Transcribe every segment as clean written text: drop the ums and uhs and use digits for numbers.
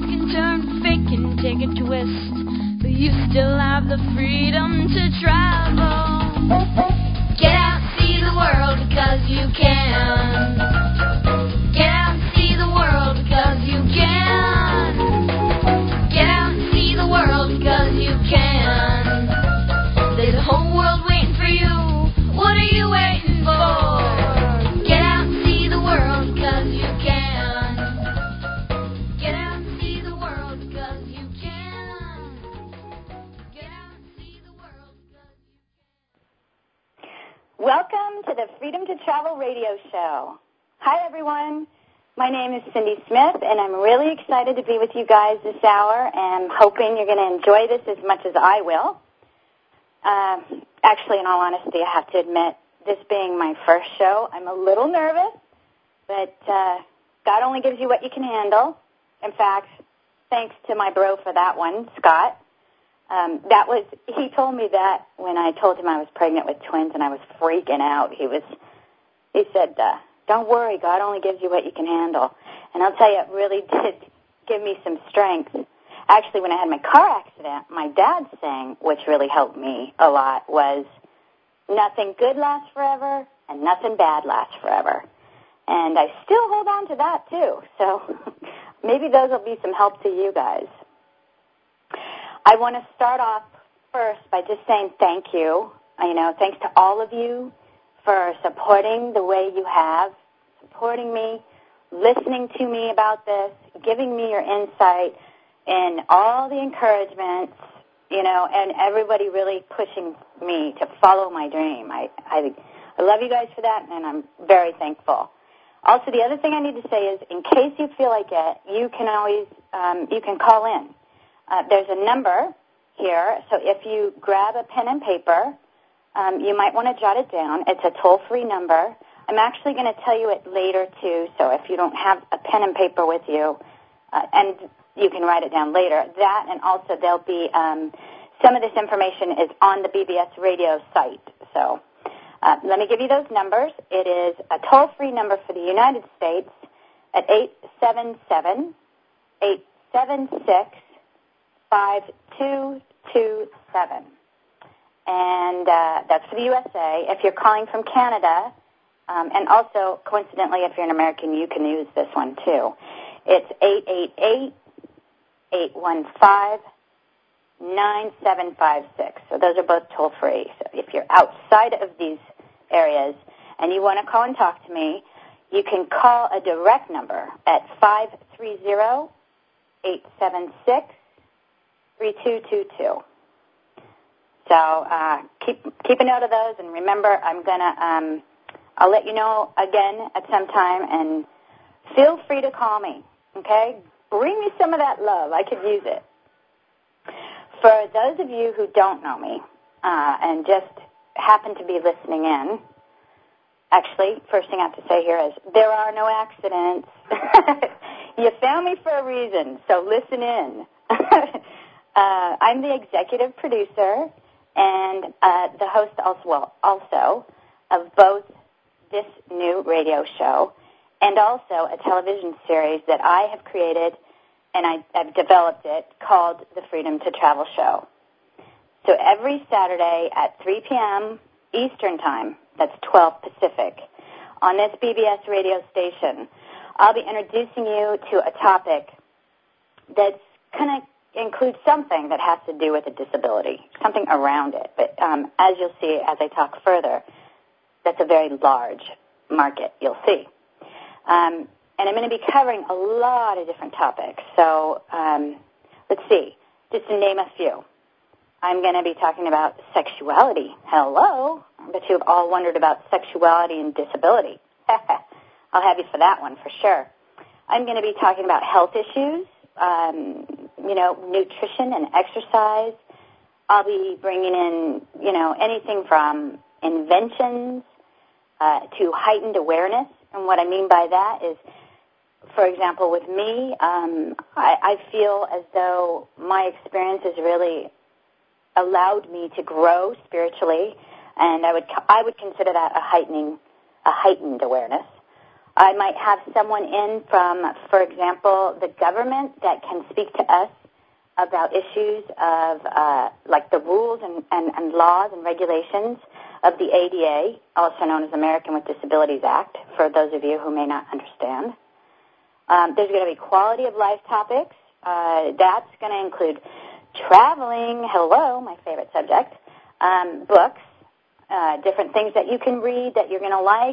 can turn fake and take a twist, but you still have the freedom to travel. Get out and see the world because you can. Get out and see the world because you can. Get out and see the world because you can. There's a whole world waiting for you. What are you waiting for? Get out and see the world because you can. Get out and see the world because you can. Get out and see the world because you can. Welcome to the Freedom to Travel radio show. Hi, everyone. My name is Cindy Smith, and I'm really excited to be with you guys this hour, and hoping you're going to enjoy this as much as I will. Actually, in all honesty, I have to admit, this being my first show, I'm a little nervous, but God only gives you what you can handle. In fact, thanks to my bro for that one, Scott. He told me that when I told him I was pregnant with twins and I was freaking out. He said, don't worry, God only gives you what you can handle. And I'll tell you, it really did give me some strength. Actually, when I had my car accident, my dad's saying, which really helped me a lot, was nothing good lasts forever and nothing bad lasts forever. And I still hold on to that, too. So maybe those will be some help to you guys. I want to start off first by just saying thank you. Thanks to all of you for supporting the way you have, supporting me, listening to me about this, giving me your insight, and all the encouragements, and everybody really pushing me to follow my dream. I love you guys for that, and I'm very thankful. Also, the other thing I need to say is, in case you feel like it, you can always, you can call in. There's a number here, so if you grab a pen and paper, you might want to jot it down. It's a toll-free number. I'm actually going to tell you it later, too, so if you don't have a pen and paper with you, and you can write it down later. That, and also there'll be some of this information is on the BBS radio site. So let me give you those numbers. It is a toll-free number for the United States at 877-876-5227. And that's for the USA. If you're calling from Canada, and also, coincidentally, if you're an American, you can use this one, too. It's 888-815-9756. So those are both toll-free. So if you're outside of these areas and you want to call and talk to me, you can call a direct number at 530-876-3222. So keep a note of those, and remember, I'll let you know again at some time, and feel free to call me, okay? Bring me some of that love. I could use it. For those of you who don't know me and just happen to be listening in, actually, first thing I have to say here is there are no accidents. You found me for a reason, so listen in. I'm the executive producer and the host also of both this new radio show and also a television series that I have created, and I've developed it, called The Freedom to Travel Show. So every Saturday at 3 p.m. Eastern Time, that's 12 Pacific, on this BBS radio station, I'll be introducing you to a topic that's kind of includes something that has to do with a disability, something around it. But as you'll see as I talk further, that's a very large market, you'll see. And I'm going to be covering a lot of different topics. So let's see, just to name a few. I'm going to be talking about sexuality. Hello. I bet you've all wondered about sexuality and disability. I'll have you for that one for sure. I'm going to be talking about health issues, nutrition and exercise. I'll be bringing in, anything from inventions to heightened awareness. And what I mean by that is, for example, with me, I feel as though my experience has really allowed me to grow spiritually, and I would consider that a heightened awareness. I might have someone in from, for example, the government that can speak to us about issues of like the rules and laws and regulations of the ADA, also known as American with Disabilities Act, for those of you who may not understand. There's going to be quality of life topics. That's going to include traveling, hello, my favorite subject, books, different things that you can read that you're going to like.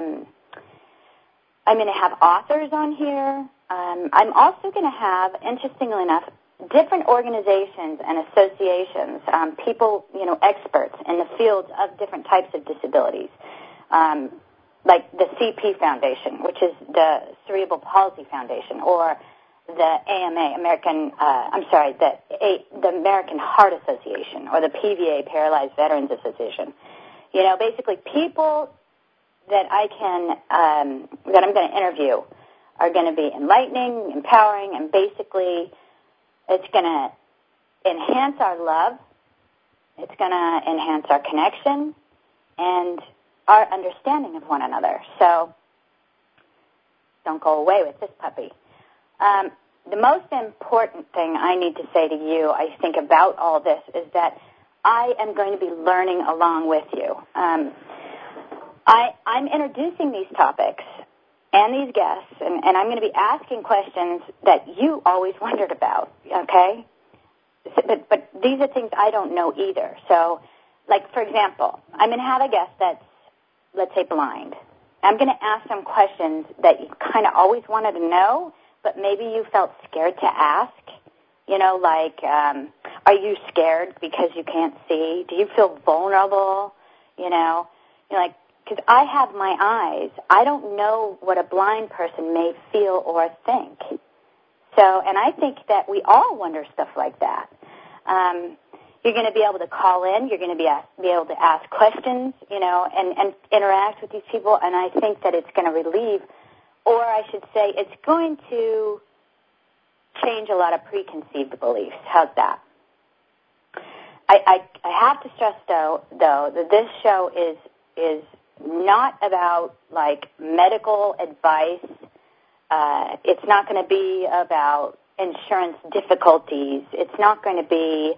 I'm going to have authors on here. I'm also going to have, interestingly enough, different organizations and associations, people, experts in the fields of different types of disabilities, like the CP Foundation, which is the Cerebral Palsy Foundation, or the AMA, the American Heart Association, or the PVA, Paralyzed Veterans Association. Basically people that I'm going to interview are going to be enlightening, empowering, and basically it's going to enhance our love, it's going to enhance our connection, and our understanding of one another. So don't go away with this puppy. The most important thing I need to say to you, I think, about all this is that I am going to be learning along with you. I'm introducing these topics and these guests, and I'm going to be asking questions that you always wondered about, okay? But these are things I don't know either. So, like, for example, I'm going to have a guest that's, let's say, blind. I'm going to ask some questions that you kind of always wanted to know, but maybe you felt scared to ask. Are you scared because you can't see? Do you feel vulnerable? Because I have my eyes. I don't know what a blind person may feel or think. So, and I think that we all wonder stuff like that. You're going to be able to call in. You're going to be able to ask questions, and interact with these people. And I think that it's going to relieve, or I should say, it's going to change a lot of preconceived beliefs. How's that? I have to stress, though, that this show is not about, like, medical advice. It's not going to be about insurance difficulties. It's not going to be,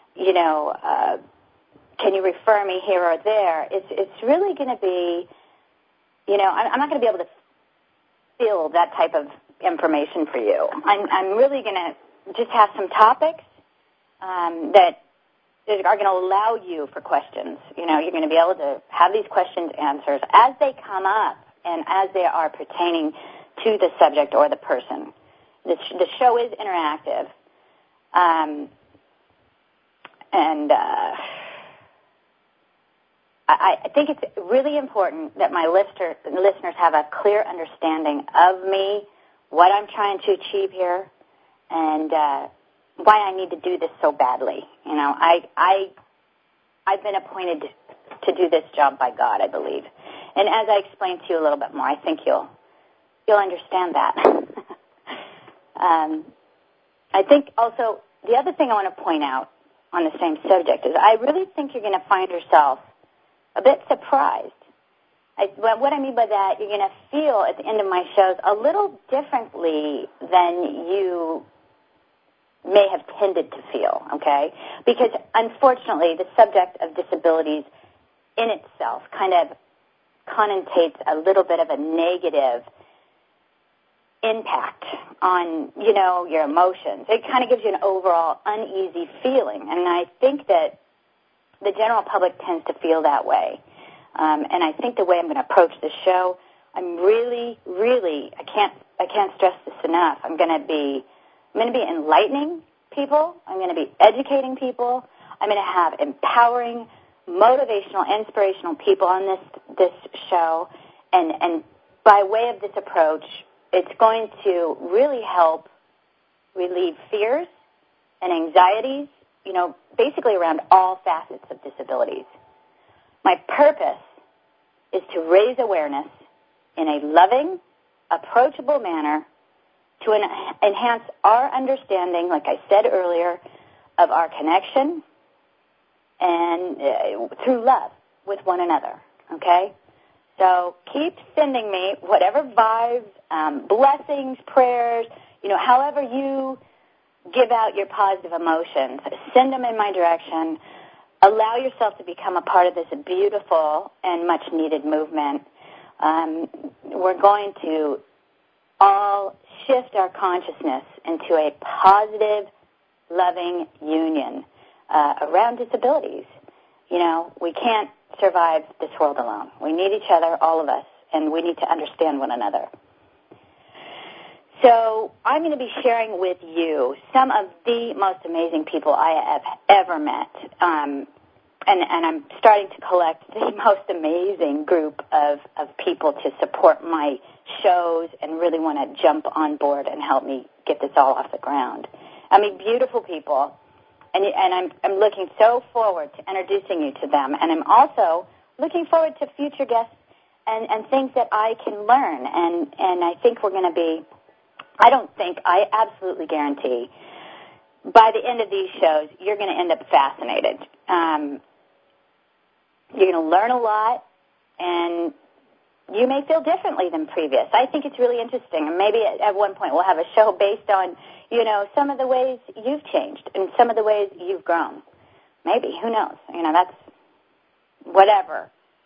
can you refer me here or there? It's really going to be, I'm not going to be able to fill that type of information for you. I'm really going to just have some topics that are going to allow you for questions. You're going to be able to have these questions answered as they come up and as they are pertaining to the subject or the person. The show is interactive. I think it's really important that my listeners have a clear understanding of me, what I'm trying to achieve here, and why I need to do this so badly. I've been appointed to do this job by God, I believe. And as I explain to you a little bit more, I think you'll understand that. I think also the other thing I want to point out on the same subject is I really think you're going to find yourself a bit surprised. What I mean by that, you're going to feel at the end of my shows a little differently than you may have tended to feel, okay? Because, unfortunately, the subject of disabilities in itself kind of connotates a little bit of a negative impact on, your emotions. It kind of gives you an overall uneasy feeling, and I think that the general public tends to feel that way. And I think the way I'm going to approach this show, I'm really, I can't stress this enough. I'm going to be enlightening people. I'm going to be educating people. I'm going to have empowering, motivational, inspirational people on this show. And by way of this approach, it's going to really help relieve fears and anxieties, basically around all facets of disabilities. My purpose is to raise awareness in a loving, approachable manner to enhance our understanding, like I said earlier, of our connection and through love with one another, okay? So keep sending me whatever vibes, blessings, prayers, however you give out your positive emotions. Send them in my direction. Allow yourself to become a part of this beautiful and much-needed movement. We're going to all shift our consciousness into a positive, loving union around disabilities. We can't survive this world alone. We need each other, all of us, and we need to understand one another. So I'm going to be sharing with you some of the most amazing people I have ever met. And I'm starting to collect the most amazing group of people to support my shows and really want to jump on board and help me get this all off the ground. I mean, beautiful people. And I'm looking so forward to introducing you to them. And I'm also looking forward to future guests and things that I can learn. And I think we're going to be, I absolutely guarantee, by the end of these shows, you're going to end up fascinated. You're going to learn a lot, and you may feel differently than previous. I think it's really interesting. And maybe at one point we'll have a show based on, some of the ways you've changed and some of the ways you've grown. Maybe, who knows? That's whatever.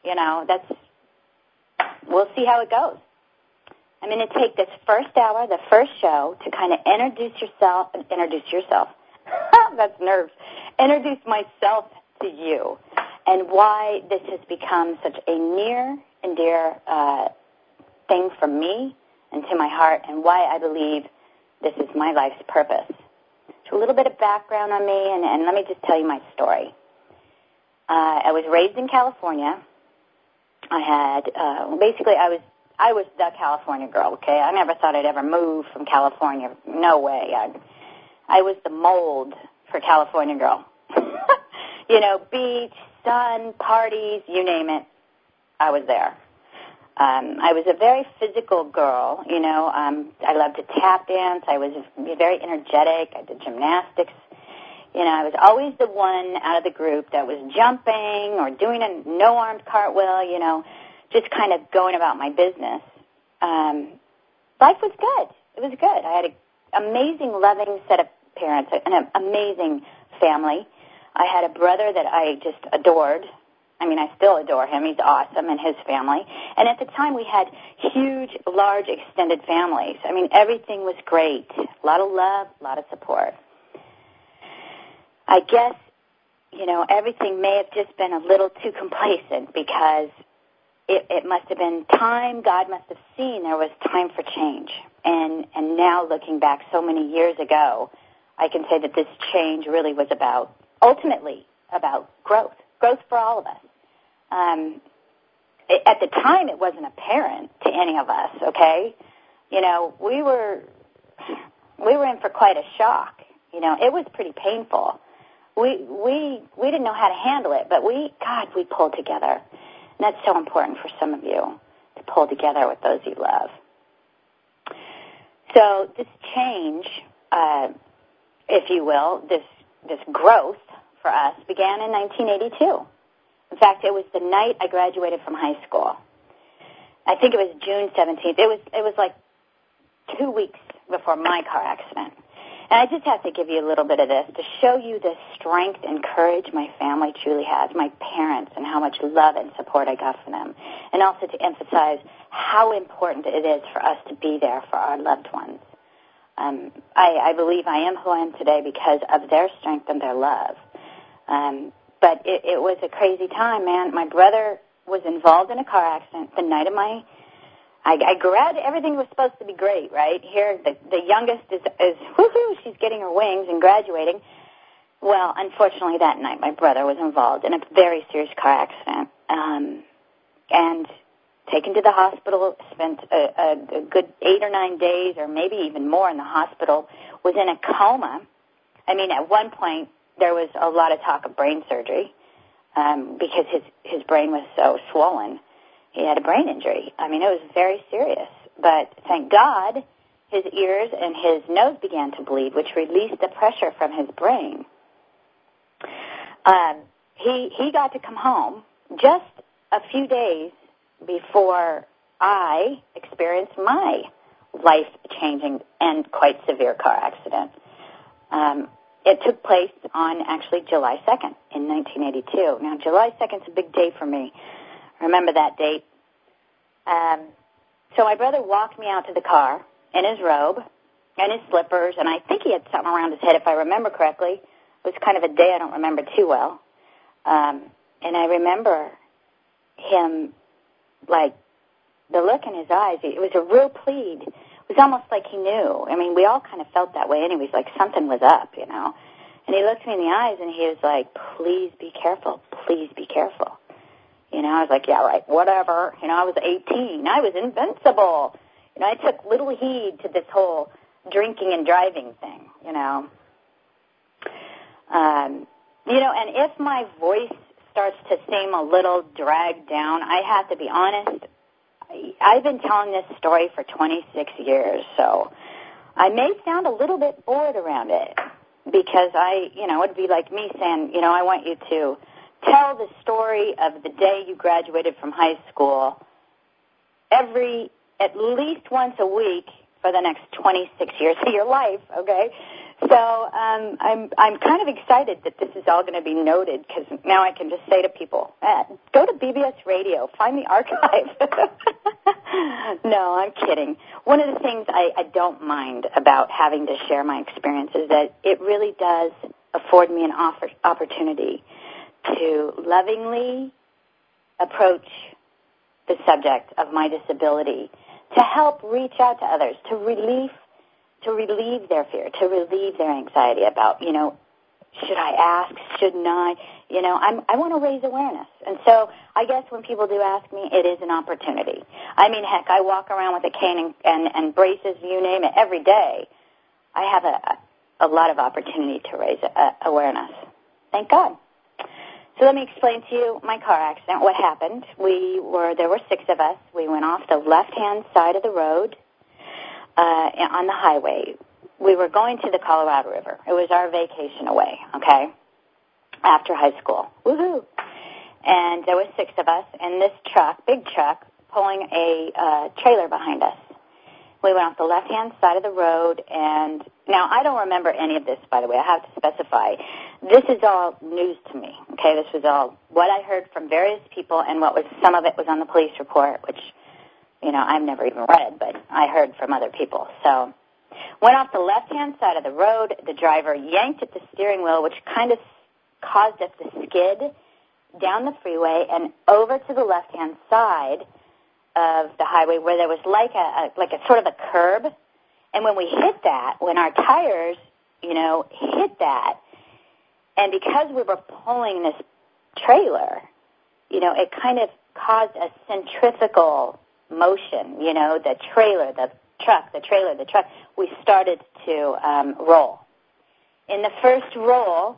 We'll see how it goes. I'm going to take this first hour, the first show, to kind of introduce yourself. That's nerves. Introduce myself to you and why this has become such a near and dear thing for me and to my heart, and why I believe this is my life's purpose. So a little bit of background on me, and let me just tell you my story. I was raised in California. I was the California girl, okay? I never thought I'd ever move from California. No way. I was the mold for California girl. Beach, sun, parties, you name it, I was there. I was a very physical girl, I loved to tap dance. I was very energetic. I did gymnastics. I was always the one out of the group that was jumping or doing a no-armed cartwheel, just kind of going about my business. Life was good. It was good. I had an amazing, loving set of parents, an amazing family. I had a brother that I just adored. I still adore him. He's awesome, and his family. And at the time, we had huge, large, extended families. Everything was great. A lot of love, a lot of support. I guess, everything may have just been a little too complacent because it must have been time. God must have seen there was time for change. And now, looking back so many years ago, I can say that this change really was ultimately about growth for all of us. At the time, it wasn't apparent to any of us, okay? We were in for quite a shock. It was pretty painful. We didn't know how to handle it, but we pulled together. And that's so important for some of you, to pull together with those you love. So this change, if you will, this growth for us began in 1982. In fact, it was the night I graduated from high school. I think it was June 17th. It was like 2 weeks before my car accident. And I just have to give you a little bit of this to show you the strength and courage my family truly has, my parents, and how much love and support I got from them. And also to emphasize how important it is for us to be there for our loved ones. I believe I am who I am today because of their strength and their love. But it was a crazy time, man. My brother was involved in a car accident the night of I grabbed, everything was supposed to be great, right? Here, the youngest is woohoo, she's getting her wings and graduating. Well, unfortunately, that night, my brother was involved in a very serious car accident. And taken to the hospital, spent a good 8 or 9 days, or maybe even more in the hospital, was in a coma. At one point, there was a lot of talk of brain surgery because his brain was so swollen. He had a brain injury. It was very serious. But thank God, his ears and his nose began to bleed, which released the pressure from his brain. He got to come home just a few days before I experienced my life-changing and quite severe car accident. It took place on actually July 2nd in 1982. Now, July 2nd is a big day for me. I remember that date. So my brother walked me out to the car in his robe and his slippers, and I think he had something around his head, if I remember correctly. It was kind of a day I don't remember too well. And I remember him, like, the look in his eyes, it was a real plead. It was almost like he knew. I mean, we all kind of felt that way anyways, like something was up, you know. And he looked me in the eyes, and he was like, please be careful. Please be careful. You know, I was like, yeah, right, whatever. You know, I was 18. I was invincible. You know, I took little heed to this whole drinking and driving thing, you know. You know, and if my voice starts to seem a little dragged down, I have to be honest, I've been telling this story for 26 years, so I may sound a little bit bored around it because it'd be like me saying, you know, I want you to tell the story of the day you graduated from high school at least once a week for the next 26 years of your life, okay? So I'm kind of excited that this is all going to be noted because now I can just say to people, go to BBS Radio, find the archive. No, I'm kidding. One of the things I don't mind about having to share my experience is that it really does afford me an opportunity to lovingly approach the subject of my disability, to help reach out to others, to relieve their fear, to relieve their anxiety about, you know, should I ask, shouldn't I? You know, I want to raise awareness. And so I guess when people do ask me, it is an opportunity. I mean, heck, I walk around with a cane and braces, you name it, every day. I have a lot of opportunity to raise awareness. Thank God. So let me explain to you my car accident, what happened. There were 6 of us. We went off the left-hand side of the road on the highway. We were going to the Colorado River. It was our vacation away, okay, after high school. Woohoo! And there were 6 of us in this truck, big truck, pulling a trailer behind us. We went off the left-hand side of the road, and now I don't remember any of this, by the way. I have to specify. This is all news to me, okay? This was all what I heard from various people, and some of it was on the police report, which, you know, I've never even read, but I heard from other people. So went off the left-hand side of the road. The driver yanked at the steering wheel, which kind of caused us to skid down the freeway and over to the left-hand side of the highway where there was like a sort of a curb. And when we hit that, when our tires, you know, hit that, and because we were pulling this trailer, you know, it kind of caused a centrifugal motion, you know, the trailer, the truck, we started to roll. In the first roll,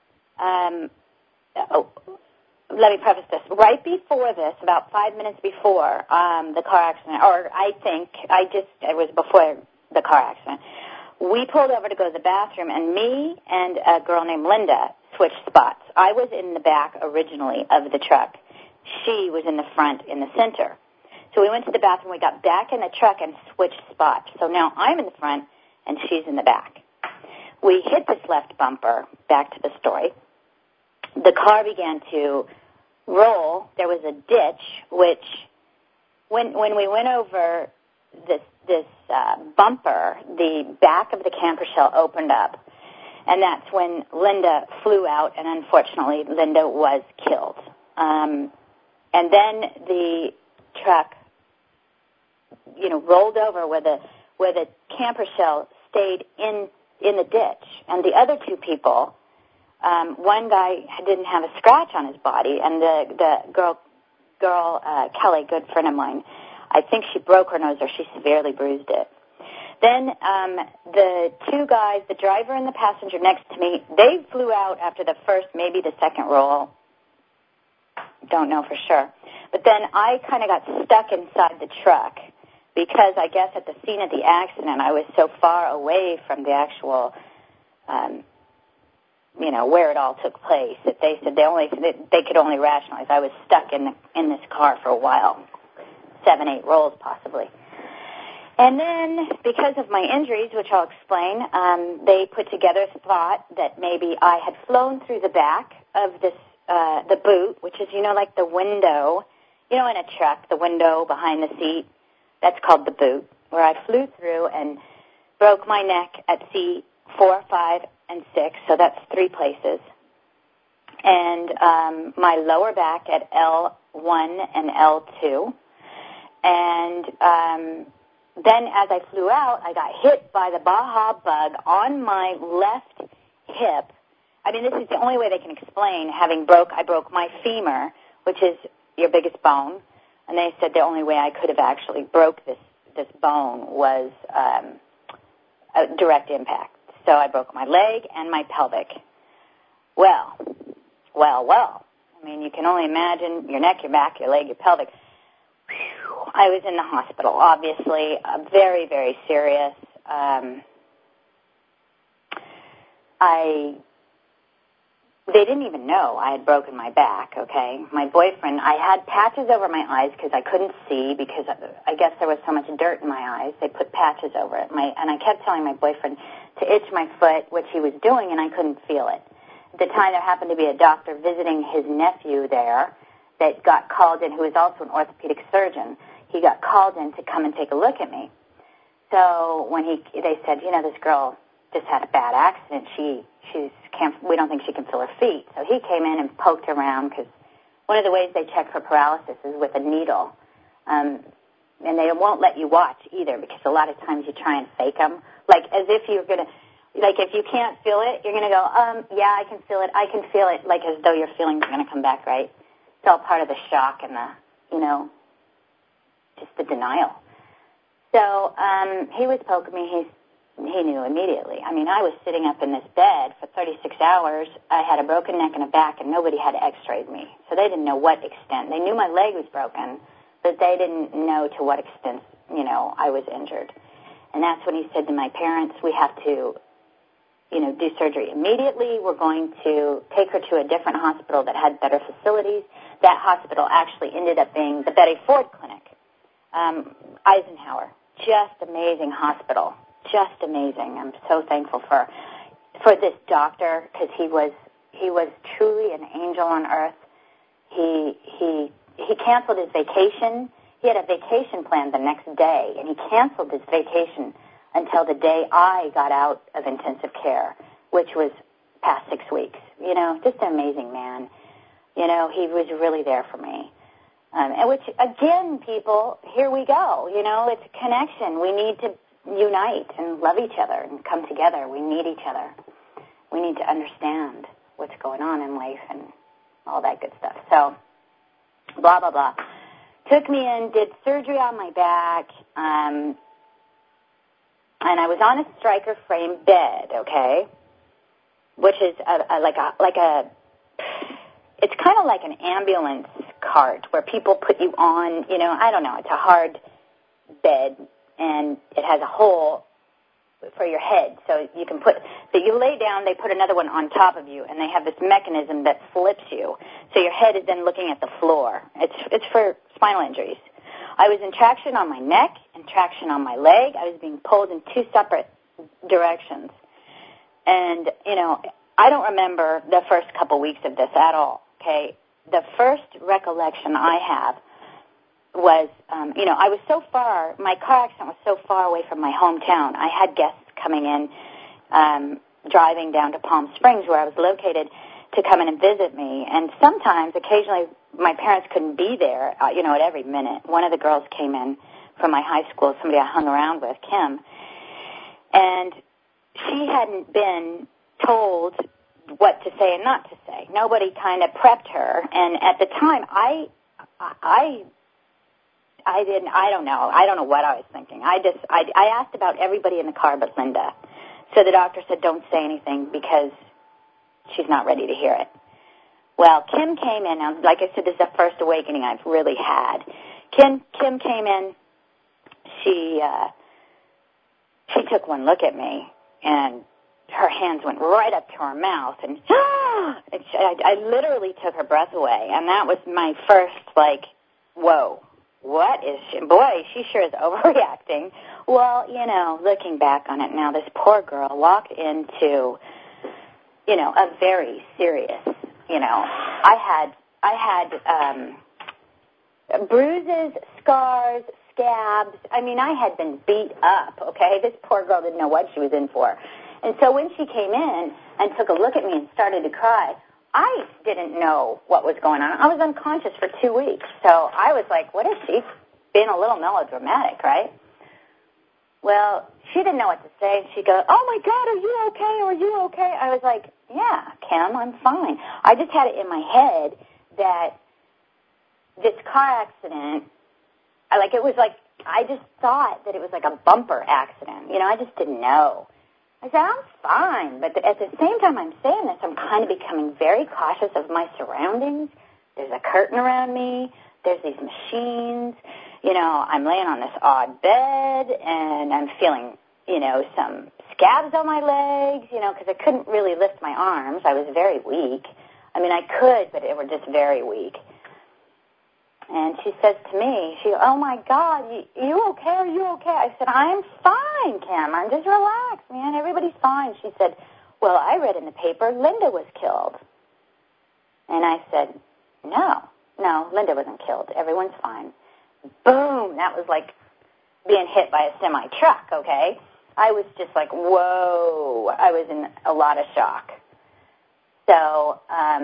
let me preface this. Right before this, about 5 minutes before the car accident, or I think it was before the car accident, we pulled over to go to the bathroom, and me and a girl named Linda switched spots. I was in the back originally of the truck. She was in the front in the center. So we went to the bathroom, we got back in the truck and switched spots. So now I'm in the front and she's in the back. We hit this left bumper, back to the story. The car began to roll. There was a ditch, which when we went over this bumper, the back of the camper shell opened up. And that's when Linda flew out, and unfortunately Linda was killed. And then the truck, you know, rolled over where the camper shell stayed in the ditch. And the other 2 people, one guy didn't have a scratch on his body, and the girl Kelly, good friend of mine, I think she broke her nose or she severely bruised it. Then the 2 guys, the driver and the passenger next to me, they flew out after the first, maybe the second roll. Don't know for sure. But then I kind of got stuck inside the truck because I guess at the scene of the accident I was so far away from the actual, you know, where it all took place that they said they could only rationalize I was stuck in this car for a while. 7, 8 rolls possibly. And then, because of my injuries, which I'll explain, they put together a thought that maybe I had flown through the back of this, the boot, which is, like the window, in a truck, the window behind the seat. That's called the boot, where I flew through and broke my neck at C4, 5, and 6, so that's 3 places. And my lower back at L1 and L2. And then as I flew out, I got hit by the Baja bug on my left hip. I mean, this is the only way they can explain I broke my femur, which is your biggest bone. And they said the only way I could have actually broke this bone was a direct impact. So I broke my leg and my pelvic. Well. I mean, you can only imagine your neck, your back, your leg, your pelvic. Whew. I was in the hospital, obviously, very, very serious. They didn't even know I had broken my back, okay? My boyfriend, I had patches over my eyes because I couldn't see because I guess there was so much dirt in my eyes. They put patches over it. And I kept telling my boyfriend to itch my foot, which he was doing, and I couldn't feel it. At the time, there happened to be a doctor visiting his nephew there that got called in, who is also an orthopedic surgeon. He got called in to come and take a look at me. So when they said, this girl just had a bad accident. We don't think she can feel her feet. So he came in and poked around because one of the ways they check for paralysis is with a needle. And they won't let you watch either because a lot of times you try and fake them, like as if you're going to, like if you can't feel it, you're going to go, yeah, I can feel it, like as though your feelings are going to come back, right? It's all part of the shock and the, just the denial. So he was poking me. He knew immediately. I mean, I was sitting up in this bed for 36 hours. I had a broken neck and a back, and nobody had x-rayed me. So they didn't know what extent. They knew my leg was broken, but they didn't know to what extent, I was injured. And that's when he said to my parents, we have to, do surgery immediately. We're going to take her to a different hospital that had better facilities. That hospital actually ended up being the Betty Ford Clinic, Eisenhower. Just amazing hospital. Just amazing. I'm so thankful for this doctor because he was truly an angel on earth. He canceled his vacation. He had a vacation planned the next day, and he canceled his vacation until the day I got out of intensive care, which was past 6 weeks. Just an amazing man. He was really there for me. And which, again, people, here we go. It's a connection. We need to unite and love each other and come together. We need each other. We need to understand what's going on in life and all that good stuff. So, blah, blah, blah. Took me in, did surgery on my back, and I was on a Stryker frame bed, okay, which is it's kind of like an ambulance cart where people put you on, I don't know, it's a hard bed, and it has a hole for your head, so you lay down, they put another one on top of you, and they have this mechanism that flips you, so your head is then looking at the floor. It's for spinal injuries. I was in traction on my neck and traction on my leg. I was being pulled in 2 separate directions, and, I don't remember the first couple weeks of this at all, okay? The first recollection I have was, I was so far, my car accident was so far away from my hometown. I had guests coming in, driving down to Palm Springs where I was located to come in and visit me. And sometimes, occasionally, my parents couldn't be there, at every minute. One of the girls came in from my high school, somebody I hung around with, Kim, and she hadn't been told what to say and not to say. Nobody kind of prepped her. And at the time, I don't know what I was thinking. I asked about everybody in the car but Linda. So the doctor said, don't say anything because she's not ready to hear it. Well, Kim came in. Now, like I said, this is the first awakening I've really had. Kim came in. She took one look at me, and her hands went right up to her mouth, and I literally took her breath away. And that was my first, whoa. what is she? Boy, she sure is overreacting. Well, looking back on it now, this poor girl walked into, a very serious, I had bruises, scars, scabs. I mean, I had been beat up, okay? This poor girl didn't know what she was in for. And so when she came in and took a look at me and started to cry, I didn't know what was going on. I was unconscious for 2 weeks. So I was like, what is she? Being a little melodramatic, right? Well, she didn't know what to say. She goes, oh, my God, are you okay? Are you okay? I was like, yeah, Kim, I'm fine. I just had it in my head that this car accident, I just thought that it was like a bumper accident. I just didn't know. I said, I'm fine. But at the same time I'm saying this, I'm kind of becoming very cautious of my surroundings. There's a curtain around me. There's these machines. I'm laying on this odd bed, and I'm feeling, some scabs on my legs, because I couldn't really lift my arms. I was very weak. I mean, I could, but they were just very weak. And she says to me, oh, my God, you okay? Are you okay? I said, I'm fine, Kim. I'm just relaxed, man. Everybody's fine. She said, well, I read in the paper Linda was killed. And I said, no, Linda wasn't killed. Everyone's fine. Boom. That was like being hit by a semi-truck, okay? I was just like, whoa. I was in a lot of shock. So,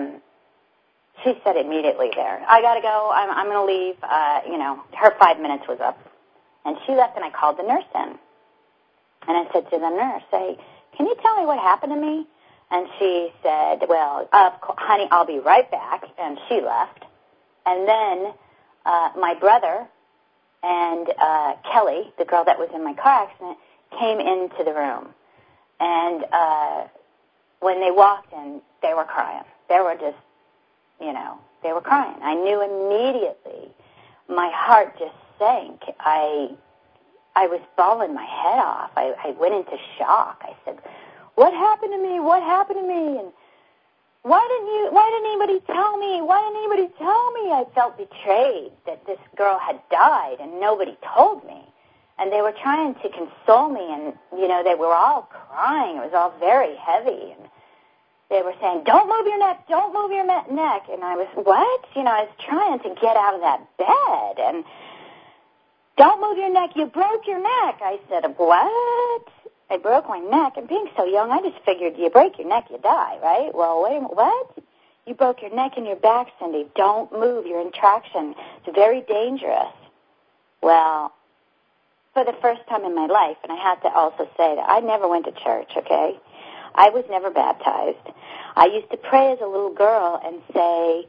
she said immediately there, I got to go. I'm going to leave. Her 5 minutes was up. And she left, and I called the nurse in. And I said to the nurse, can you tell me what happened to me? And she said, well, honey, I'll be right back. And she left. And then my brother and Kelly, the girl that was in my car accident, came into the room. And when they walked in, they were crying. They were just, they were crying. I knew immediately. My heart just sank. I was bawling my head off. I went into shock. I said, what happened to me? What happened to me? And why didn't anybody tell me? Why didn't anybody tell me? I felt betrayed that this girl had died and nobody told me. And they were trying to console me, and, they were all crying. It was all very heavy. And they were saying, don't move your neck, don't move your neck. And I was, what? I was trying to get out of that bed. And don't move your neck, you broke your neck. I said, what? I broke my neck. And being so young, I just figured you break your neck, you die, right? Well, wait a minute, what? You broke your neck and your back, Cindy. Don't move. You're in traction. It's very dangerous. Well, for the first time in my life, and I have to also say that I never went to church, okay? I was never baptized. I used to pray as a little girl and say,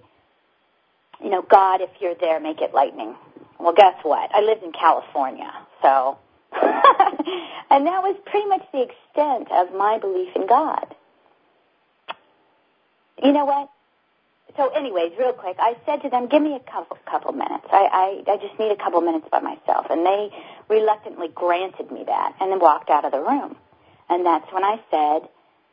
God, if you're there, make it lightning. Well, guess what? I lived in California, so... and that was pretty much the extent of my belief in God. You know what? So anyways, real quick, I said to them, give me a couple minutes. I just need a couple minutes by myself. And they reluctantly granted me that and then walked out of the room. And that's when I said,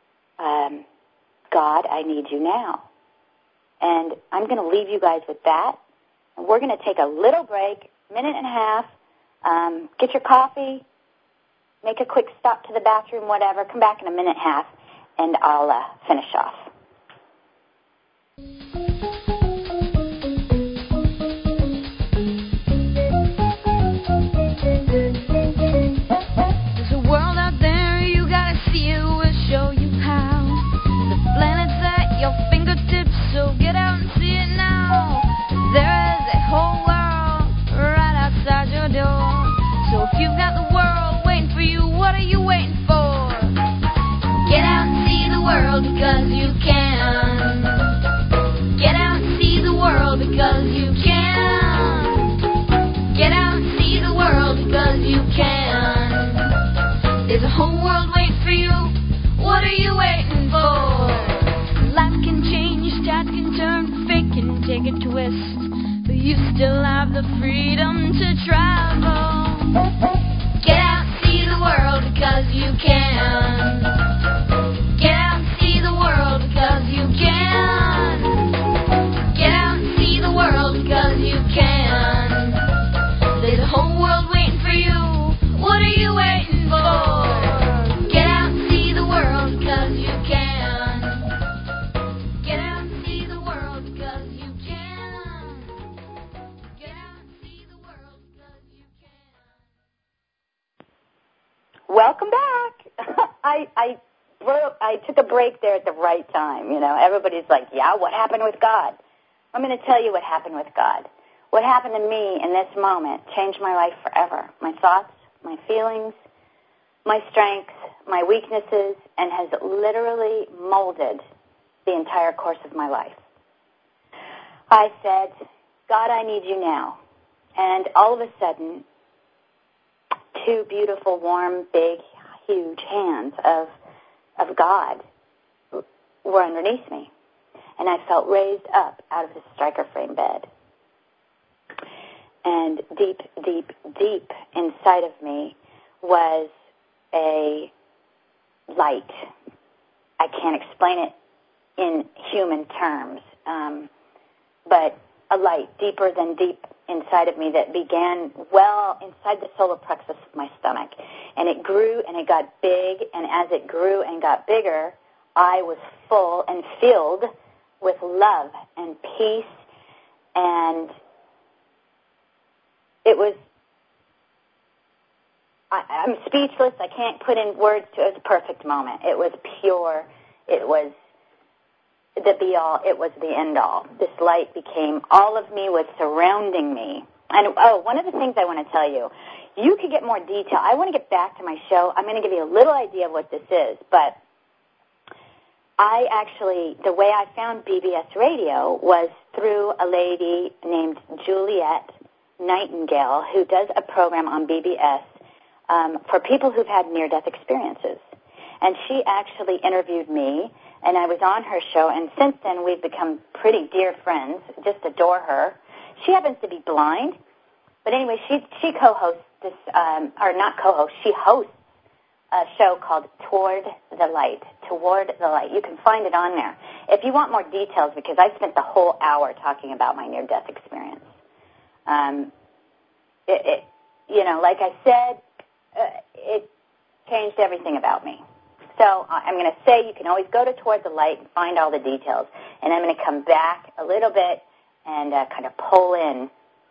God, I need you now. And I'm going to leave you guys with that. And we're going to take a little break, minute and a half, get your coffee, make a quick stop to the bathroom, whatever, come back in a minute and a half, and I'll finish off. There's a world out there, you gotta see it, we'll show you how. The planet's at your fingertips, so get out and see it now. There is a whole world right outside your door. So if you've got the world waiting for you, what are you waiting for? Get out and see the world because you can. Get out and see the world because you can. Get out and see the world because you can. There's a whole world waiting for you. What are you waiting for? Life can change, tides can turn, fate can take a twist, but you still have the freedom to travel. Get out and see the world because you can. Get out and see the world because you can. Get out and see the world because you can. welcome back. I took a break there at the right time. You know, everybody's like, yeah, what happened with God? I'm going to tell you what happened with God. What happened to me in this moment changed my life forever. My thoughts, my feelings, my strengths, my weaknesses, and has literally molded the entire course of my life. I said, God, I need you now. And all of a sudden, two beautiful, warm, big, huge hands of God were underneath me. And I felt raised up out of the striker frame bed. And deep, deep, deep inside of me was a light. I can't explain it in human terms, but a light deeper than deep inside of me that began well inside the solar plexus of my stomach. And it grew and it got big, and as it grew and got bigger, I was full and filled with love and peace, and it was, I'm speechless. I can't put in words to it. It was a perfect moment. It was pure. It was the be-all. It was the end-all. This light became, all of me was surrounding me. And, one of the things I want to tell you, you could get more detail. I want to get back to my show. I'm going to give you a little idea of what this is, but I actually, the way I found BBS Radio was through a lady named Juliet Nightingale, who does a program on BBS for people who've had near-death experiences. And she actually interviewed me, and I was on her show, and since then we've become pretty dear friends, just adore her. She happens to be blind, but anyway, she co-hosts this, or not co-hosts, she hosts a show called Toward the Light. Toward the Light. You can find it on there. If you want more details, because I spent the whole hour talking about my near-death experience. Like I said, it changed everything about me. So I'm going to say you can always go to Toward the Light and find all the details. And I'm going to come back a little bit and kind of pull in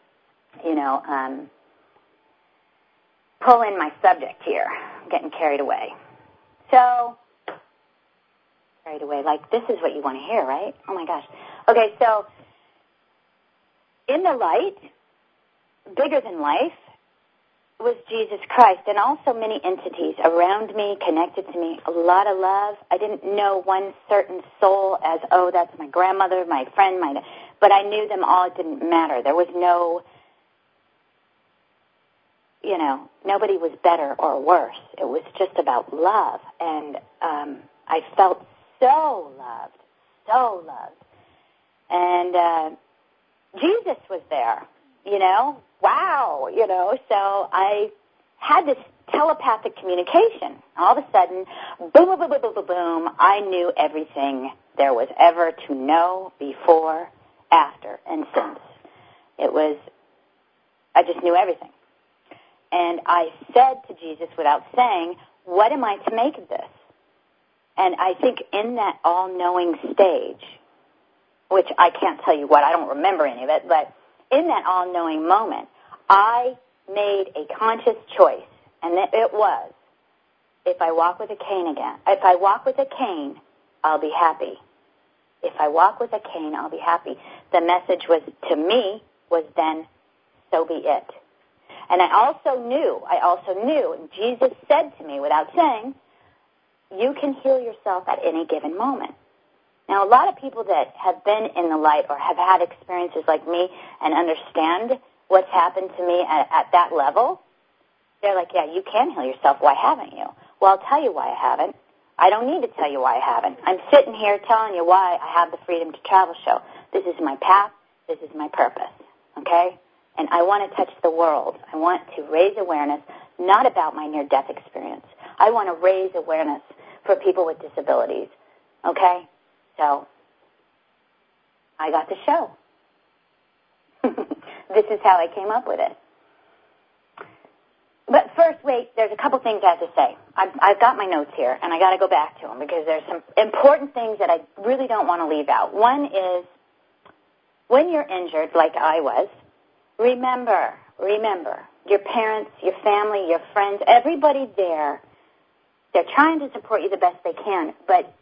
my subject here. I'm getting carried away. So, carried away, like this is what you want to hear, right? Oh, my gosh. Okay, so in the light, bigger than life, was Jesus Christ, and also many entities around me, connected to me, a lot of love. I didn't know one certain soul as, that's my grandmother, my friend, but I knew them all. It didn't matter. There was no, nobody was better or worse. It was just about love, and I felt so loved. And Jesus was there, wow, so I had this telepathic communication. All of a sudden, boom, boom, boom, boom, boom, boom, boom, I knew everything there was ever to know before, after, and since. I just knew everything. And I said to Jesus without saying, what am I to make of this? And I think in that all-knowing stage, which I can't tell you what, I don't remember any of it, but in that all-knowing moment, I made a conscious choice, and it was, if I walk with a cane again, if I walk with a cane, I'll be happy. If I walk with a cane, I'll be happy. The message was, to me, was then, so be it. And I also knew, and Jesus said to me without saying, you can heal yourself at any given moment. Now, a lot of people that have been in the light or have had experiences like me and understand what's happened to me at that level, they're like, yeah, you can heal yourself. Why haven't you? Well, I'll tell you why I haven't. I don't need to tell you why I haven't. I'm sitting here telling you why I have the Freedom to Travel show. This is my path. This is my purpose, okay? And I want to touch the world. I want to raise awareness, not about my near-death experience. I want to raise awareness for people with disabilities, okay? So, I got the show. This is how I came up with it. But first, wait, there's a couple things I have to say. I've got my notes here, and I got to go back to them because there's some important things that I really don't want to leave out. One is, when you're injured, like I was, remember, your parents, your family, your friends, everybody there they're trying to support you the best they can,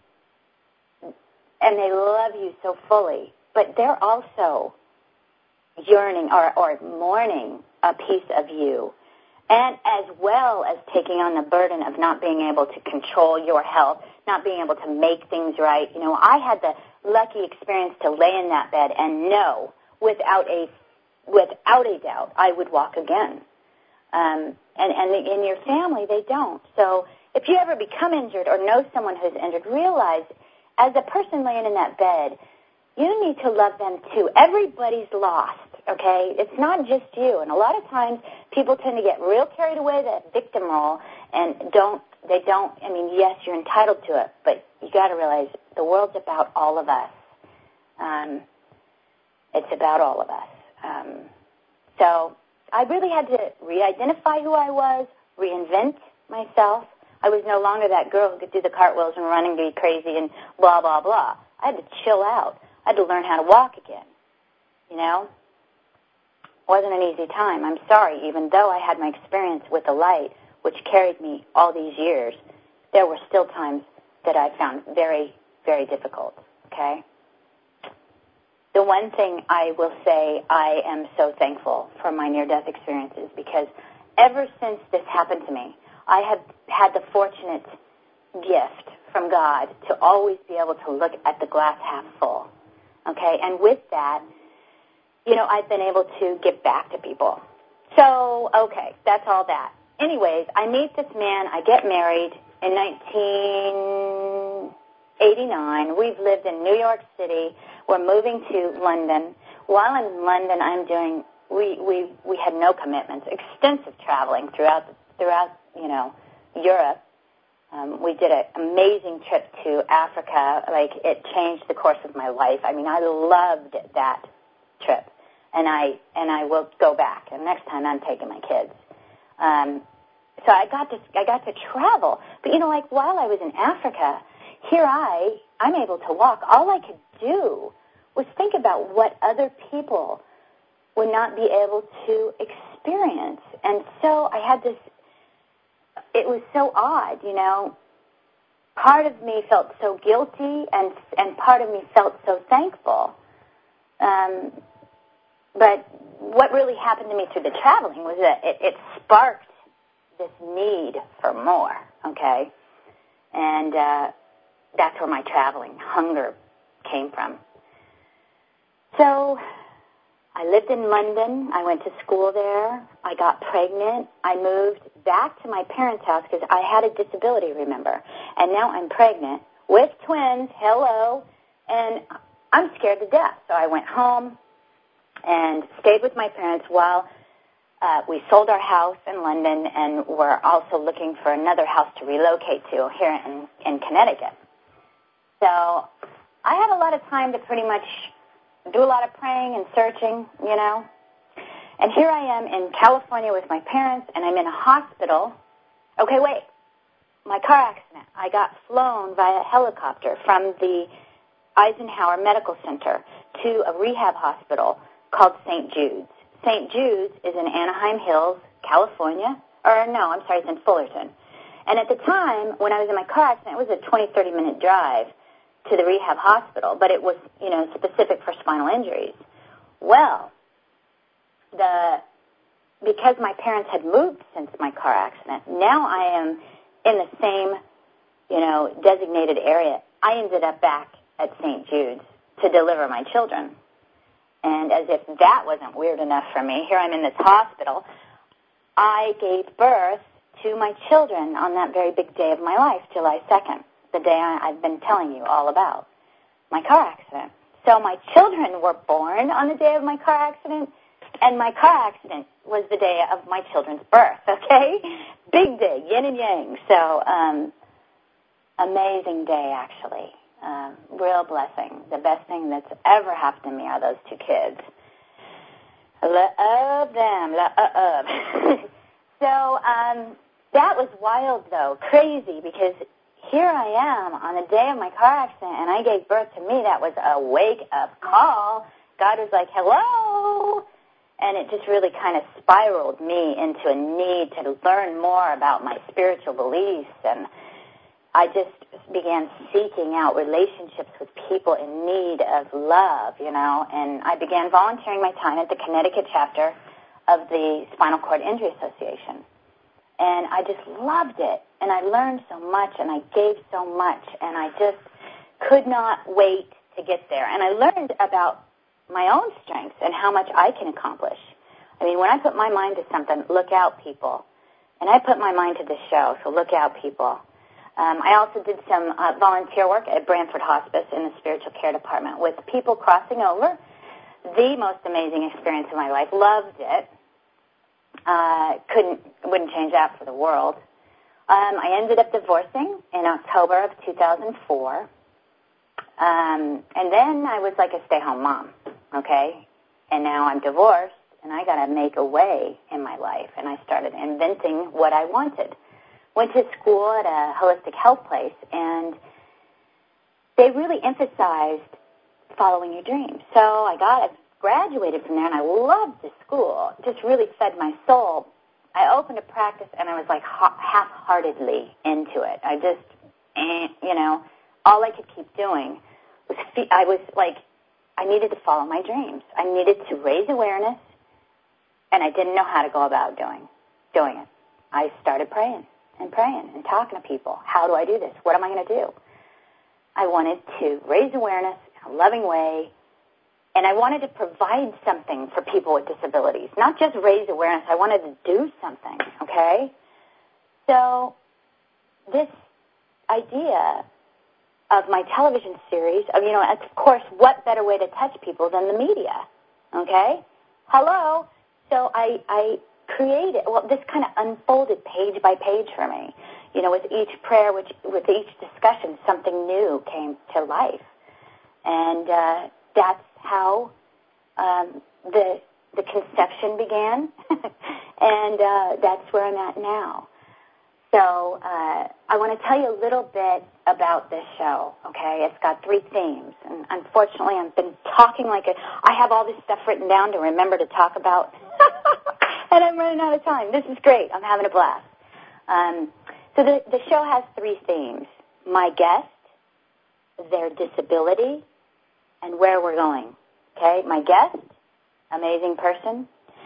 and they love you so fully, but they're also yearning or mourning a piece of you, and as well as taking on the burden of not being able to control your health, not being able to make things right. I had the lucky experience to lay in that bed and know without a doubt I would walk again. And in your family, they don't. So if you ever become injured or know someone who's injured, realize as a person laying in that bed, you need to love them too. Everybody's lost, okay? It's not just you. And a lot of times people tend to get real carried away that victim role and yes, you're entitled to it, but you got to realize the world's about all of us. It's about all of us. So I really had to re-identify who I was, reinvent myself. I was no longer that girl who could do the cartwheels and run and be crazy and blah, blah, blah. I had to chill out. I had to learn how to walk again, Wasn't an easy time. I'm sorry. Even though I had my experience with the light, which carried me all these years, there were still times that I found very, very difficult, okay? The one thing I will say, I am so thankful for my near-death experiences because ever since this happened to me, I have had the fortunate gift from God to always be able to look at the glass half full, okay? And with that, I've been able to give back to people. So, okay, that's all that. Anyways, I meet this man. I get married in 1989. We've lived in New York City. We're moving to London. While I'm in London, we had no commitments, extensive traveling throughout Europe. We did an amazing trip to Africa. Like, it changed the course of my life. I mean, I loved that trip, and I will go back. And next time, I'm taking my kids. So I got to travel. But while I was in Africa, here I'm able to walk. All I could do was think about what other people would not be able to experience. And so I had this. It was so odd, Part of me felt so guilty, and part of me felt so thankful. But what really happened to me through the traveling was that it sparked this need for more, okay? And that's where my traveling hunger came from. So I lived in London. I went to school there. I got pregnant. I moved back to my parents' house because I had a disability, remember. And now I'm pregnant with twins, hello, and I'm scared to death. So I went home and stayed with my parents while we sold our house in London, and we're also looking for another house to relocate to here in Connecticut. So I had a lot of time to pretty much do a lot of praying and searching, And here I am in California with my parents, and I'm in a hospital. Okay, wait. My car accident. I got flown via helicopter from the Eisenhower Medical Center to a rehab hospital called St. Jude's. St. Jude's is in Anaheim Hills, California. It's in Fullerton. And at the time, when I was in my car accident, it was a 20, 30-minute drive to the rehab hospital, but it was, specific for spinal injuries. Well, because my parents had moved since my car accident, now I am in the same, designated area. I ended up back at St. Jude's to deliver my children. And as if that wasn't weird enough for me, here I'm in this hospital. I gave birth to my children on that very big day of my life, July 2nd, the day I've been telling you all about, my car accident. So my children were born on the day of my car accident, and my car accident was the day of my children's birth, okay? Big day, yin and yang. So amazing day, actually. Real blessing. The best thing that's ever happened to me are those two kids. Love them. Love. So that was wild, though, crazy, because here I am on the day of my car accident, and I gave birth to me. That was a wake-up call. God was like, hello. And it just really kind of spiraled me into a need to learn more about my spiritual beliefs and I just began seeking out relationships with people in need of love, and I began volunteering my time at the Connecticut chapter of the Spinal Cord Injury Association. And I just loved it, and I learned so much, and I gave so much, and I just could not wait to get there. And I learned about my own strengths and how much I can accomplish. I mean, when I put my mind to something, look out, people. And I put my mind to this show, so look out, people. I also did some volunteer work at Branford Hospice in the spiritual care department with people crossing over. The most amazing experience of my life. Loved it. Wouldn't change that for the world. I ended up divorcing in October of 2004. And then I was like a stay-home mom, okay? And now I'm divorced, and I got to make a way in my life. And I started inventing what I wanted. Went to school at a holistic health place, and they really emphasized following your dreams. So I graduated from there, and I loved the school. It just really fed my soul. I opened a practice, and I was like half-heartedly into it. I just, all I could keep doing was, I needed to follow my dreams. I needed to raise awareness, and I didn't know how to go about doing it. I started praying and talking to people. How do I do this? What am I going to do? I wanted to raise awareness in a loving way, and I wanted to provide something for people with disabilities, not just raise awareness. I wanted to do something, okay? So this idea of my television series, of course, what better way to touch people than the media, okay? Hello? So I created, this kind of unfolded page by page for me. With each prayer, with each discussion, something new came to life. And that's how the conception began, and that's where I'm at now. So I want to tell you a little bit about this show, okay? It's got 3 themes, and unfortunately I've been talking I have all this stuff written down to remember to talk about, and I'm running out of time. This is great. I'm having a blast. So the show has 3 themes: my guest, their disability, and where we're going, okay? My guest, amazing person,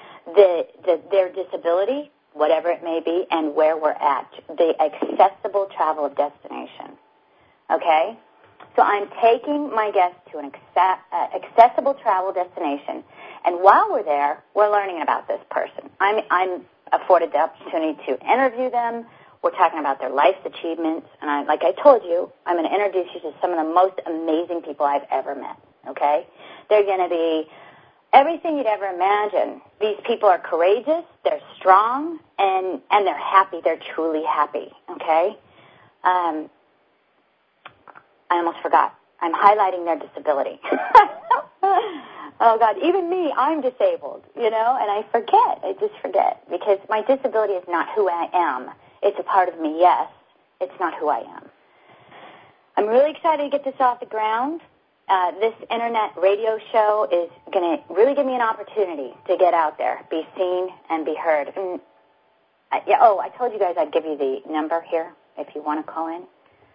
their disability, whatever it may be, and where we're at, the accessible travel of destination, okay? So I'm taking my guests to an accessible travel destination, and while we're there, we're learning about this person. I'm afforded the opportunity to interview them. We're talking about their life's achievements, and like I told you, I'm going to introduce you to some of the most amazing people I've ever met, okay? They're going to be everything you'd ever imagine. These people are courageous, they're strong, and they're happy. They're truly happy, okay? I almost forgot. I'm highlighting their disability. Oh, God, even me, I'm disabled, and I forget. I just forget, because my disability is not who I am. It's a part of me, yes. It's not who I am. I'm really excited to get this off the ground. This internet radio show is going to really give me an opportunity to get out there, be seen, and be heard. And, I told you guys I'd give you the number here if you want to call in.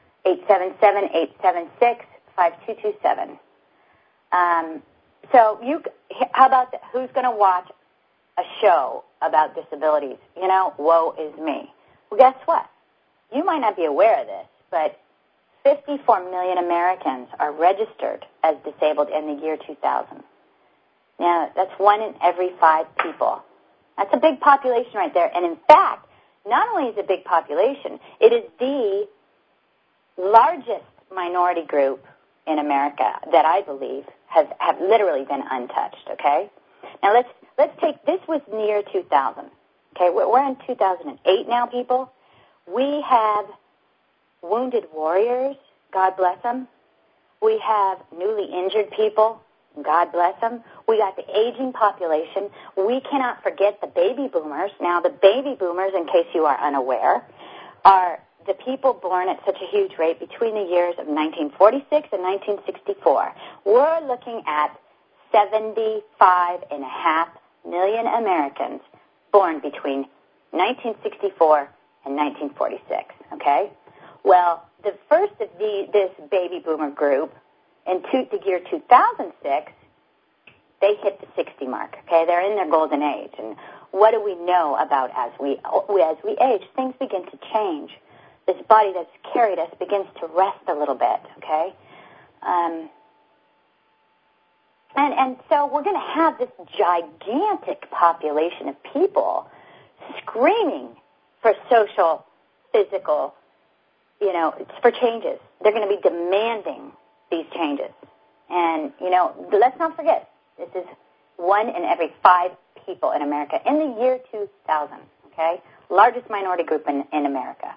877-876-5227. So how about who's going to watch a show about disabilities? Woe is me. Well, guess what? You might not be aware of this, but 54 million Americans are registered as disabled in the year 2000. Now, that's 1 in every 5 people. That's a big population right there. And in fact, not only is it a big population, it is the largest minority group in America that I believe have literally been untouched, okay? Now, let's take, this was near 2000, okay? We're in 2008 now, people. We have wounded warriors, God bless them. We have newly injured people, God bless them. We got the aging population. We cannot forget the baby boomers. Now, the baby boomers, in case you are unaware, are the people born at such a huge rate between the years of 1946 and 1964. We're looking at 75.5 million Americans born between 1964 and 1946, okay? Well, the first of this baby boomer group, in the year 2006, they hit the 60 mark, okay? They're in their golden age. And what do we know about as we age? Things begin to change. This body that's carried us begins to rest a little bit, okay? And so we're going to have this gigantic population of people screaming for social, physical, for changes. They're going to be demanding these changes. And, let's not forget, this is 1 in every 5 people in America in the year 2000, okay? Largest minority group in America.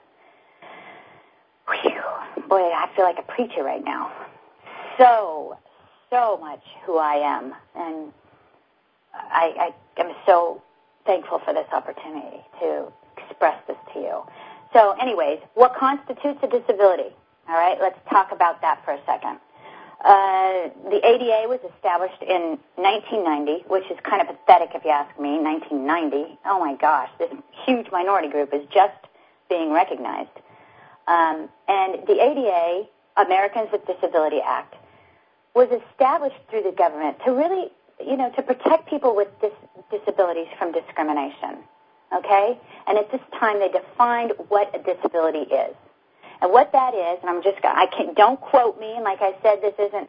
Whew. Boy, I feel like a preacher right now. So much who I am. And I am so thankful for this opportunity to express this to you. So anyways, what constitutes a disability? All right, let's talk about that for a second. The ADA was established in 1990, which is kind of pathetic if you ask me, 1990. Oh, my gosh, this huge minority group is just being recognized. And the ADA, Americans with Disability Act, was established through the government to really, to protect people with disabilities from discrimination, okay? And at this time, they defined what a disability is. And what that is, and don't quote me, and like I said, this isn't,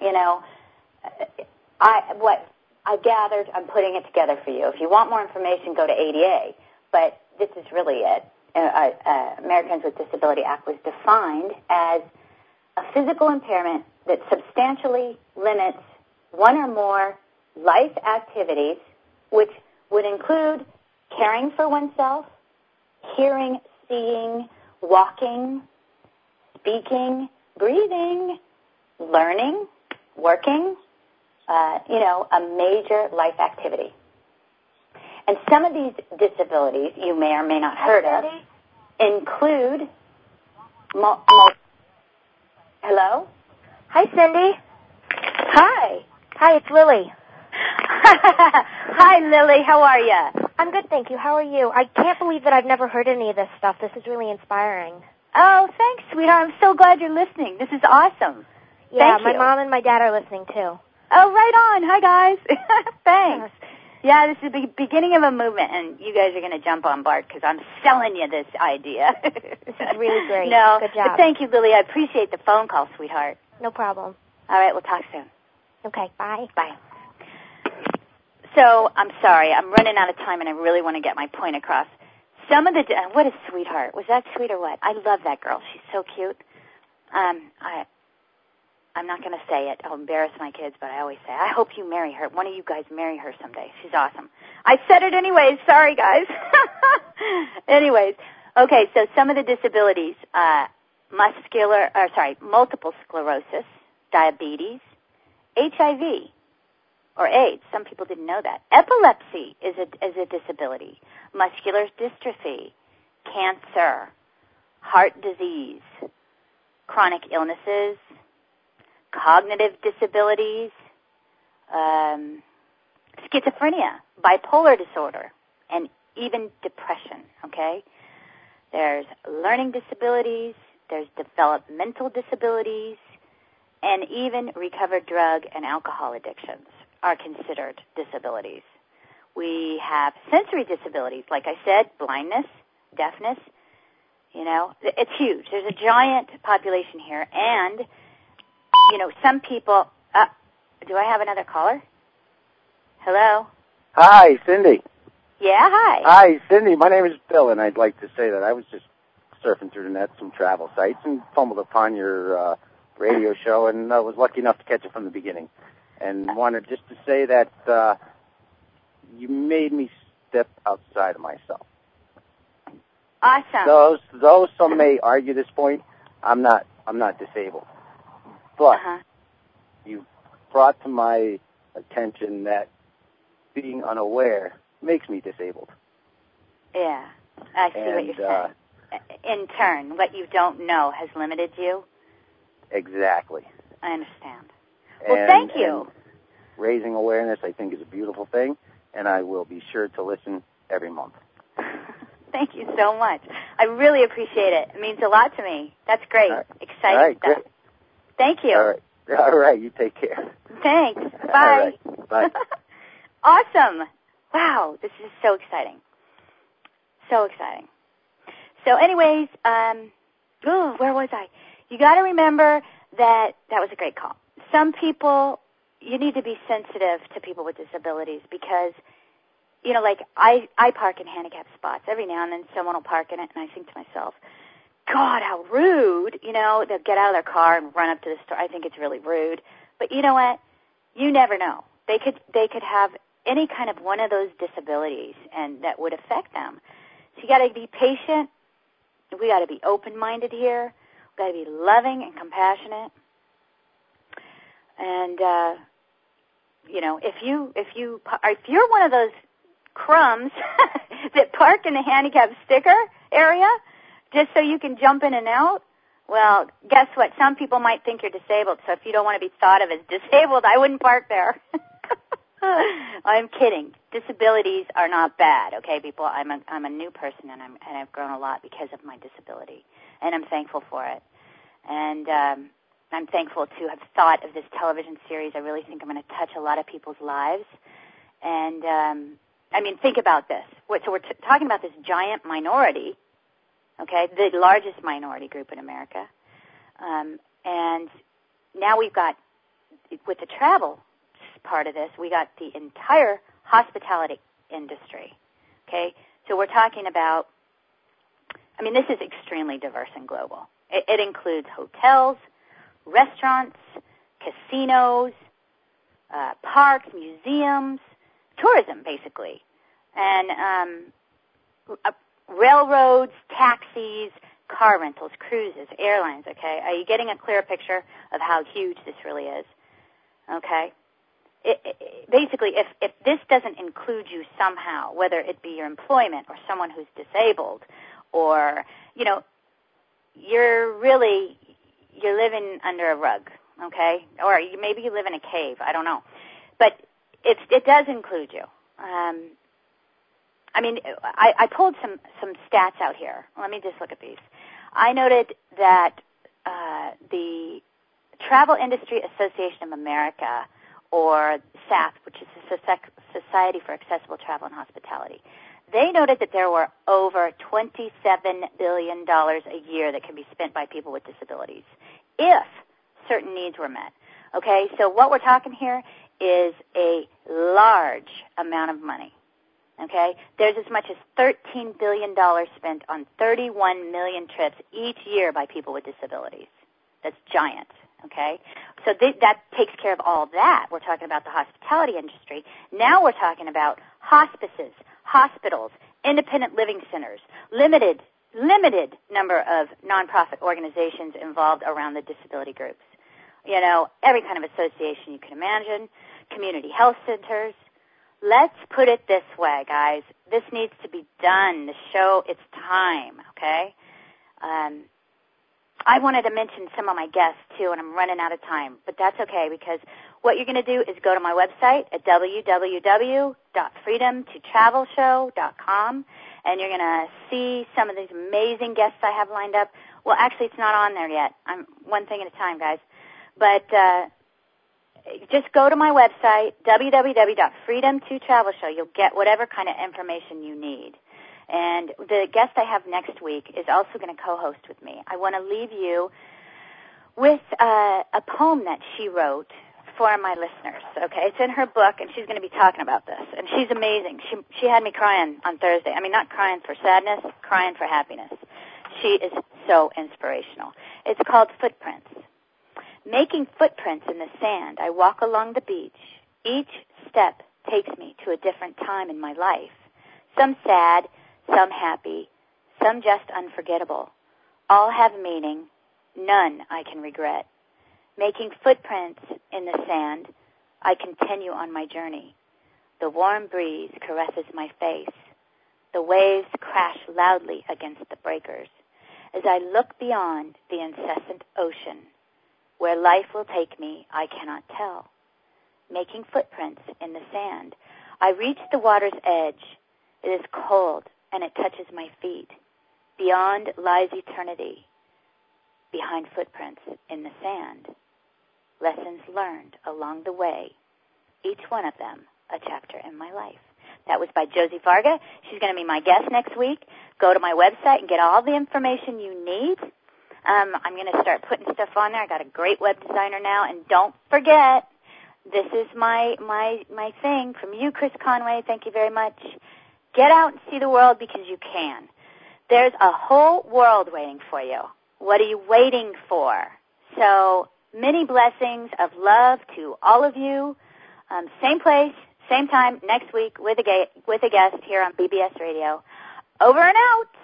what I gathered, I'm putting it together for you. If you want more information, go to ADA. But this is really it. Americans with Disability Act was defined as a physical impairment that substantially limits one or more life activities, which would include caring for oneself, hearing, seeing, walking, speaking, breathing, learning, working, a major life activity. And some of these disabilities you may or may not heard of include Hello? Hi, Cindy. Hi. Hi, it's Lily. Hi, Lily. How are you? I'm good, thank you. How are you? I can't believe that I've never heard any of this stuff. This is really inspiring. Oh, thanks, sweetheart. I'm so glad you're listening. This is awesome. Yeah, Thank my you. mom and my dad are listening, too. Oh, right on. Hi, guys. Thanks. Yeah, this is the beginning of a movement, and you guys are going to jump on board because I'm selling you this idea. This is really great. No, good job. But thank you, Lily. I appreciate the phone call, sweetheart. No problem. All right, we'll talk soon. Okay, bye. Bye. So, I'm sorry. I'm running out of time, and I really want to get my point across. What a sweetheart. Was that sweet or what? I love that girl. She's so cute. I'm not going to say it. I'll embarrass my kids, but I always say, I hope you marry her. One of you guys marry her someday. She's awesome. I said it anyways. Sorry, guys. Anyways, okay, so some of the disabilities, multiple sclerosis, diabetes, HIV, or AIDS. Some people didn't know that. Epilepsy is a disability. Muscular dystrophy, cancer, heart disease, chronic illnesses, cognitive disabilities, schizophrenia, bipolar disorder, and even depression, okay? There's learning disabilities, there's developmental disabilities, and even recovered drug and alcohol addictions are considered disabilities. We have sensory disabilities, like I said, blindness, deafness, it's huge. There's a giant population here, and some people, do I have another caller? Hello? Hi, Cindy. Yeah, hi. Hi, Cindy. My name is Bill, and I'd like to say that I was just surfing through the net, some travel sites, and fumbled upon your radio show, and was lucky enough to catch it from the beginning. And wanted just to say that you made me step outside of myself. Awesome. Though some may argue this point, I'm not disabled. But you brought to my attention that being unaware makes me disabled. Yeah, I see what you're saying. In turn, what you don't know has limited you? Exactly. I understand. Well, thank you. And raising awareness, I think, is a beautiful thing, and I will be sure to listen every month. Thank you so much. I really appreciate it. It means a lot to me. That's great. Exciting All right, stuff. great. Thank you. All right. You take care. Thanks. Bye. All right. Bye. Awesome. Wow, this is so exciting. So exciting. So anyways, where was I? You got to remember that was a great call. Some people, you need to be sensitive to people with disabilities because, you know, like I park in handicapped spots. Every now and then someone will park in it, and I think to myself, God, how rude. You know, they'll get out of their car and run up to the store. I think it's really rude. But you know what? You never know. They could have any kind of one of those disabilities, and that would affect them. So you got to be patient. We got to be open-minded here. We got to be loving and compassionate. And you know, if you're one of those crumbs that park in the handicapped sticker area just so you can jump in and out, well, guess what? Some people might think you're disabled. So if you don't want to be thought of as disabled, I wouldn't park there. I'm kidding. Disabilities are not bad, okay, people. I'm a new person, and I've grown a lot because of my disability, and I'm thankful for it. And I'm thankful to have thought of this television series. I really think I'm going to touch a lot of people's lives. And I mean, think about this. So we're talking about this giant minority, okay, the largest minority group in America, and now we've got with the travel part of this, we got the entire hospitality industry, okay? So we're talking about, I mean, this is extremely diverse and global. It includes hotels, restaurants, casinos, parks, museums, tourism, basically, and railroads, taxis, car rentals, cruises, airlines, okay? Are you getting a clear picture of how huge this really is? Okay? Basically, if this doesn't include you somehow, whether it be your employment or someone who's disabled, or, you know, you're living under a rug, okay? Or maybe you live in a cave, I don't know. But it does include you. I mean, I pulled some stats out here. Let me just look at these. I noted that the Travel Industry Association of America, or SAP, which is the Society for Accessible Travel and Hospitality, they noted that there were over $27 billion a year that can be spent by people with disabilities if certain needs were met. Okay, so what we're talking here is a large amount of money. Okay, there's as much as $13 billion spent on 31 million trips each year by people with disabilities. That's giant. Okay, so that takes care of all that. We're talking about the hospitality industry. Now we're talking about hospices, hospitals, independent living centers, limited number of nonprofit organizations involved around the disability groups. You know, every kind of association you can imagine, community health centers. Let's put it this way, guys. This needs to be done to show it's time, okay? I wanted to mention some of my guests, too, and I'm running out of time. But that's okay, because what you're going to do is go to my website at www.freedomtotravelshow.com, and you're going to see some of these amazing guests I have lined up. Well, actually, it's not on there yet. I'm one thing at a time, guys. But just go to my website, www.freedomtotravelshow. You'll get whatever kind of information you need. And the guest I have next week is also going to co-host with me. I want to leave you with a poem that she wrote for my listeners, okay? It's in her book, and she's going to be talking about this. And she's amazing. She had me crying on Thursday. I mean, not crying for sadness, crying for happiness. She is so inspirational. It's called Footprints. Making footprints in the sand, I walk along the beach. Each step takes me to a different time in my life. Some sad, some happy, some just unforgettable. All have meaning, none I can regret. Making footprints in the sand, I continue on my journey. The warm breeze caresses my face. The waves crash loudly against the breakers. As I look beyond the incessant ocean, where life will take me, I cannot tell. Making footprints in the sand, I reach the water's edge. It is cold, and it touches my feet. Beyond lies eternity, behind footprints in the sand. Lessons learned along the way, each one of them a chapter in my life. That was by Josie Varga. She's going to be my guest next week. Go to my website and get all the information you need. I'm going to start putting stuff on there. I got a great web designer now. And don't forget, this is my thing from you, Chris Conway. Thank you very much. Get out and see the world because you can. There's a whole world waiting for you. What are you waiting for? So many blessings of love to all of you. Same place, same time next week with a guest here on BBS Radio. Over and out.